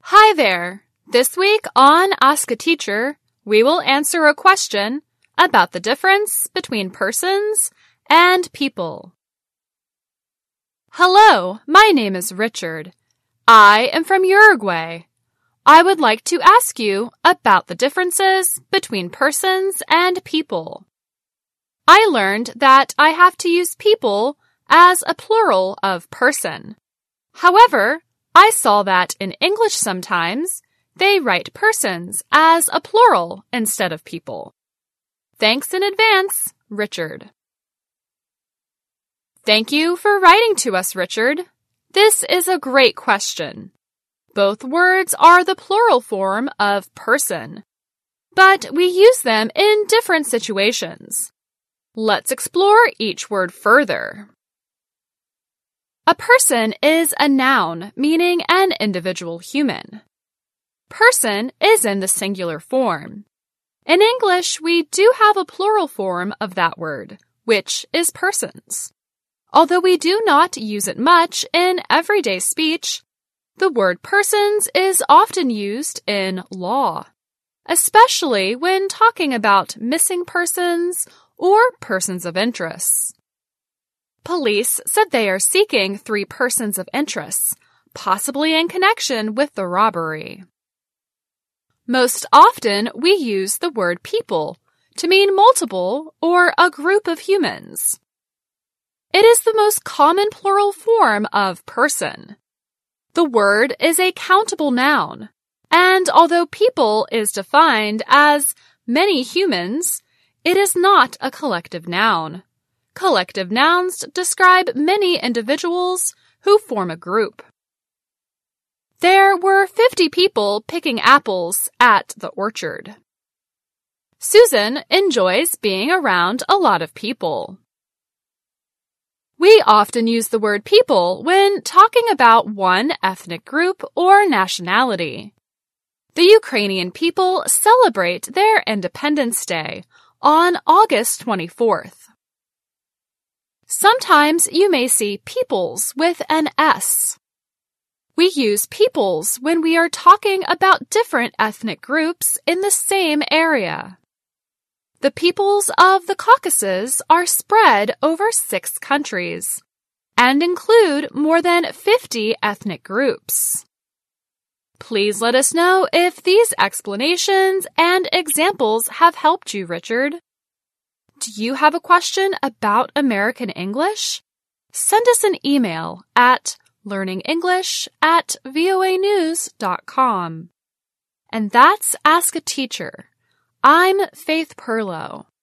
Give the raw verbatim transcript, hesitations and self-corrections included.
Hi there! This week on Ask a Teacher, we will answer a question about the difference between persons and people. Hello, my name is Richard. I am from Uruguay. I would like to ask you about the differences between persons and people. I learned that I have to use people as a plural of person. However, I saw that in English sometimes they write persons as a plural instead of people. Thanks in advance, Richard. Thank you for writing to us, Richard. This is a great question. Both words are the plural form of person, but we use them in different situations. Let's explore each word further. A person is a noun, meaning an individual human. Person is in the singular form. In English, we do have a plural form of that word, which is persons. Although we do not use it much in everyday speech, the word persons is often used in law, especially when talking about missing persons or persons of interest. Police said they are seeking three persons of interest, possibly in connection with the robbery. Most often, we use the word people to mean multiple or a group of humans. It is the most common plural form of person. The word is a countable noun, and although people is defined as many humans, it is not a collective noun. Collective nouns describe many individuals who form a group. There were fifty people picking apples at the orchard. Susan enjoys being around a lot of people. We often use the word people when talking about one ethnic group or nationality. The Ukrainian people celebrate their Independence Day on August twenty-fourth. Sometimes you may see peoples with an S. We use peoples when we are talking about different ethnic groups in the same area. The peoples of the Caucasus are spread over six countries and include more than fifty ethnic groups. Please let us know if these explanations and examples have helped you, Richard. Do you have a question about American English? Send us an email at learningenglish at voa news dot com. And that's Ask a Teacher. I'm Faith Perlow.